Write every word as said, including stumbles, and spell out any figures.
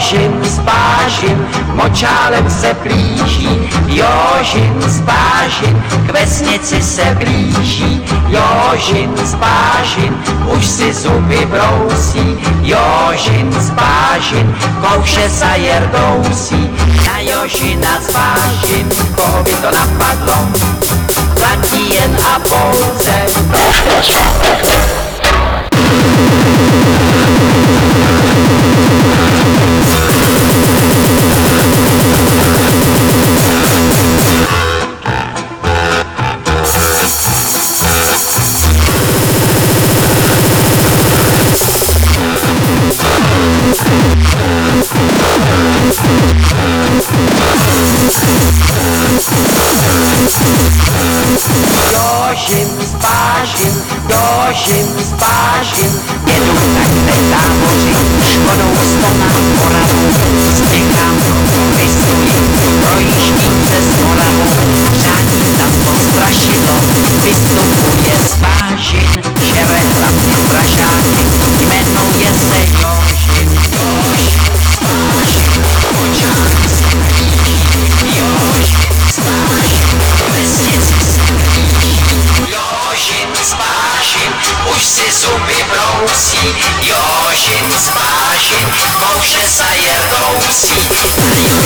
Jožin s Pážin močálem se blíží, Jožin s Pážin k vesnici se blíží, Jožin s Pážin už si zuby brousí, Jožin s Pážin kouše za Jerdousí. Na Jožina s Pážin, koho by to napadlo, platí jen a pouze Jožin s Pážin, Jožin s Pážin, jedu takhle táboři, škodou sto na Moravu, spěchám, vystuji, projíždím přes Moravu, řádí tam to strašidlo, vystupuje z Pážin, žere hlavně pražáky, jmenuje se Jožin, Jožin s Pážin, močálem se blíží, Jožin s Pážin, vesnici se blíží, Jožin s Pážin už si zuby brousí, Jožin s Pážin kouše za Jerdousí.